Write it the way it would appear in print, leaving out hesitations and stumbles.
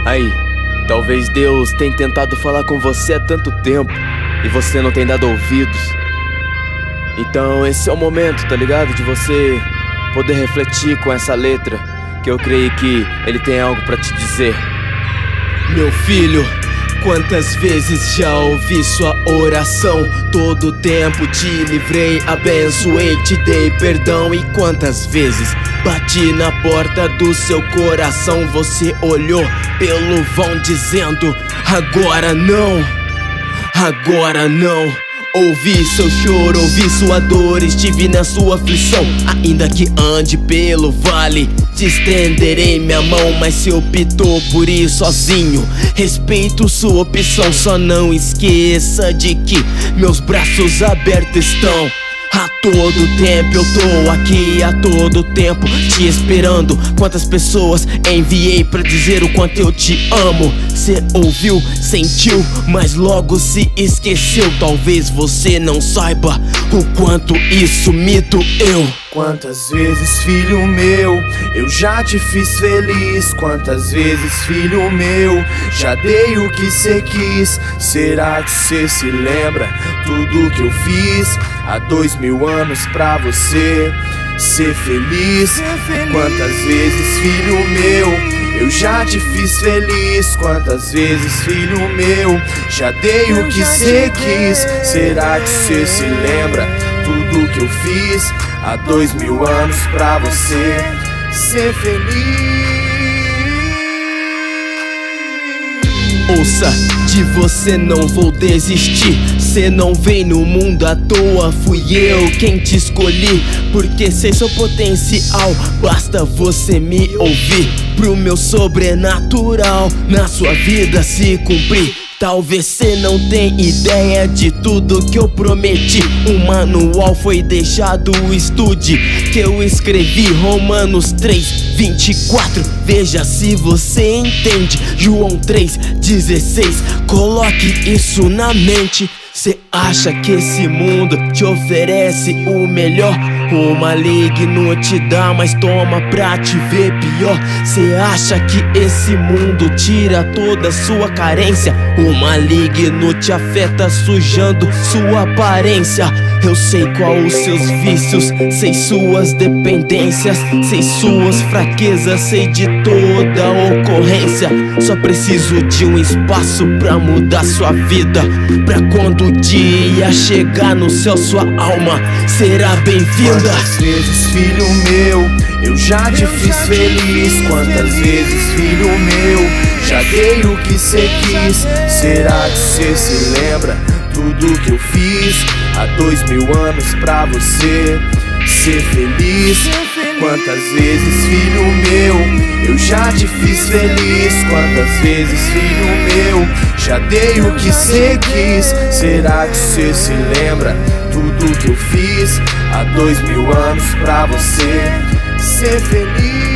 Aí, talvez Deus tenha tentado falar com você há tanto tempo e você não tem dado ouvidos. Então esse é o momento, tá ligado? De você poder refletir com essa letra, que eu creio que ele tem algo pra te dizer. Meu filho, quantas vezes já ouvi sua oração? Todo tempo te livrei, abençoei, te dei perdão. E quantas vezes bati na porta do seu coração? Você olhou pelo vão dizendo: agora não, agora não. Ouvi seu choro, ouvi sua dor, estive na sua aflição. Ainda que ande pelo vale, te estenderei minha mão. Mas se optou por ir sozinho, respeito sua opção. Só não esqueça de que meus braços abertos estão. A todo tempo eu tô aqui, a todo tempo te esperando. Quantas pessoas enviei pra dizer o quanto eu te amo. Cê ouviu, sentiu, mas logo se esqueceu. Talvez você não saiba o quanto isso me doeu. Quantas vezes, filho meu, eu já te fiz feliz. Quantas vezes, filho meu, já dei o que cê quis. Será que cê se lembra tudo que eu fiz há 2000 anos pra você ser feliz? Quantas vezes, filho meu, eu já te fiz feliz. Quantas vezes, filho meu, já dei o que cê quis. Será que cê se lembra tudo que eu fiz há 2000 anos pra você ser feliz? Ouça, de você não vou desistir. Cê não veio no mundo à toa, fui eu quem te escolhi. Porque sei seu potencial, basta você me ouvir. Pro meu sobrenatural na sua vida se cumprir. Talvez cê não tenha ideia de tudo que eu prometi. Um manual foi deixado, estude que eu escrevi. Romanos 3:24, veja se você entende. João 3:16, coloque isso na mente. Cê acha que esse mundo te oferece o melhor? O maligno te dá, mas toma pra te ver pior. Cê acha que esse mundo tira toda sua carência? O maligno te afeta sujando sua aparência. Eu sei qual os seus vícios, sei suas dependências, sei suas fraquezas, sei de toda ocorrência. Só preciso de um espaço pra mudar sua vida, pra quando o dia chegar no céu sua alma será bem-vinda. Quantas vezes, filho meu, eu já te fiz feliz. Quantas vezes, filho meu, já dei o que cê quis. Será que cê se lembra tudo que eu fiz há 2000 anos pra você ser feliz? Quantas vezes, filho meu, eu já te fiz feliz. Quantas vezes, filho meu, já dei o que cê quis. Será que cê se lembra tudo que eu fiz há 2000 anos pra você ser feliz?